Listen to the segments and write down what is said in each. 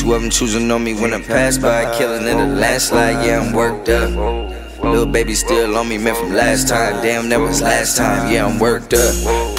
Two of them choosing on me when I pass by, killing in a landslide. Yeah, I'm worked up. Little baby still on me, man, from last time. Damn, that was last time. Yeah, I'm worked up.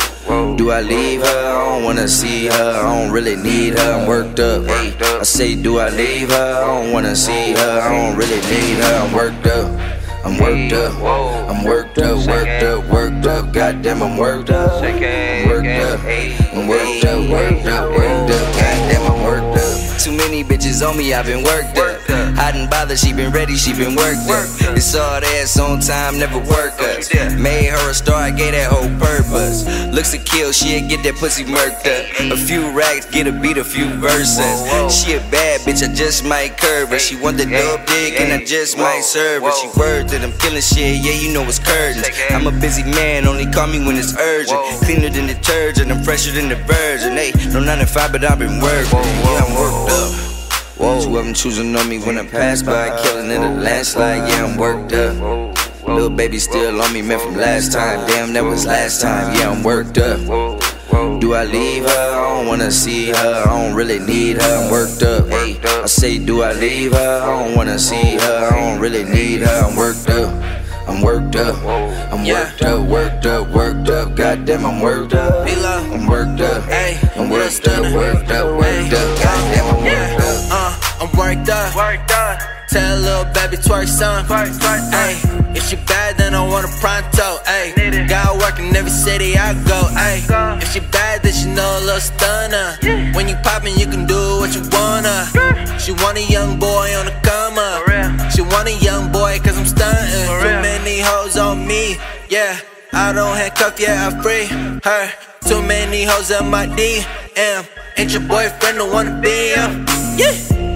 Do I leave her? I don't wanna see her. I don't really need her. I'm worked up. Hey, I say, do I leave her? I don't wanna see her. I don't really need her. I'm worked up. I'm worked up. I'm worked up, worked up, worked up. Goddamn, I'm worked up. I'm worked up. I'm worked up, worked up, worked up. Goddamn, I'm worked up. Too many bitches on me, I've been worked up. I didn't bother, she been ready, she been worked up. It's all ass on time, never work us. Made her a star, I gave that whole purpose. Looks to kill, she'll get that pussy murked up. A few racks, get a beat, a few verses. She a bad bitch, I just might curve her. She want the dope dick, and I just might serve her. She worth it, I'm killing shit, yeah, you know it's curtains. I'm a busy man, only call me when it's urgent. Cleaner than detergent, I'm fresher than the virgin. Hey, no 9 to 5, but I've been working. Yeah, I'm worked up. Two of them choosing on me when I pass by, killing in a landslide. Yeah, I'm worked up. Little baby still on me, man, from last time. Damn, that was last time. Yeah, I'm worked up. Do I leave her? I don't wanna see her. I don't really need her. I'm worked up. Hey, I say, do I leave her? I don't wanna see her. I don't really need her. I'm worked up. I'm worked up. I'm worked up, worked up, worked up. Goddamn, I'm worked up. I'm worked up. I'm worked up, worked up, worked up. Goddamn, I'm worked up. I'm worked up. Tell a little baby twerk some. Ayy, if she bad, then I want a pronto. Ayy, got work in every city I go. Ayy, if she bad, then she know a little stunner. When you poppin', you can do what you wanna. She want a young boy on the come up. She want a young boy cause I'm stuntin'. Too many hoes on me, yeah. I don't handcuff, yeah, I free her. Too many hoes in my DM. Ain't your boyfriend the one to be him? Yeah.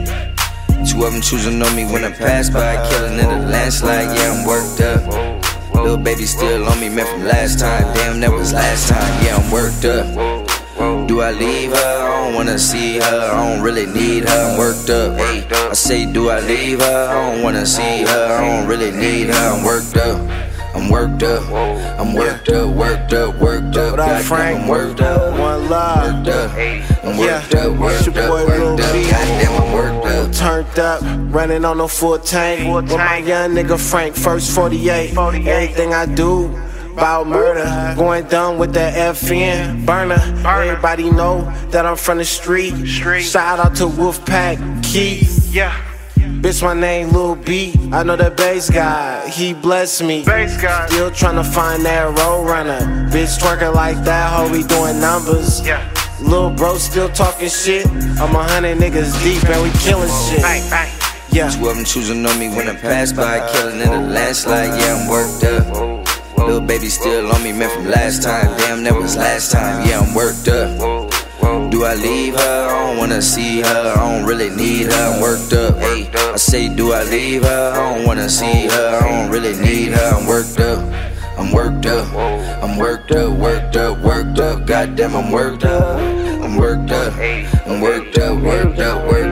Two of them choosing on me when I pass by, killing in a landslide. Yeah, I'm worked up. Little baby still on me, man, from last time. Damn, that was last time. Yeah, I'm worked up. Do I leave her? I don't wanna see her. I don't really need her. I'm worked up. Hey, I say, do I leave her? I don't wanna see her. I don't really need her. I'm worked up. I'm worked up. I'm worked up, worked up, worked up. Goddamn, I'm worked up. One love. Worked up. I'm worked up, worked up, worked up. Goddamn, I'm worked up. Turned up, running on no full tank. With my young nigga Frank, first 48. Everything I do about murder, going dumb with that FN burner. Everybody know that I'm from the street. Shout out to Wolfpack Keith. Bitch, my name Lil B. I know that bass guy, he bless me. Still tryna find that road runner. Bitch twerking like that, hoe, we doing numbers. Lil bro still talking shit. I'm 100 niggas deep and we killing shit. Yeah. Two of them choosing on me when I pass by, killing in a landslide. Yeah, I'm worked up. Little baby still on me, man, from last time. Damn, that was last time. Yeah, I'm worked up. Do I leave her? I don't wanna see her. I don't really need her. I'm worked up. Hey, I say, do I leave her? I don't wanna see her. I don't really need her. I'm worked up. I'm worked up. I'm worked up, worked up, worked up. Goddamn, I'm worked up. I'm worked up. I'm worked up, worked up, worked up.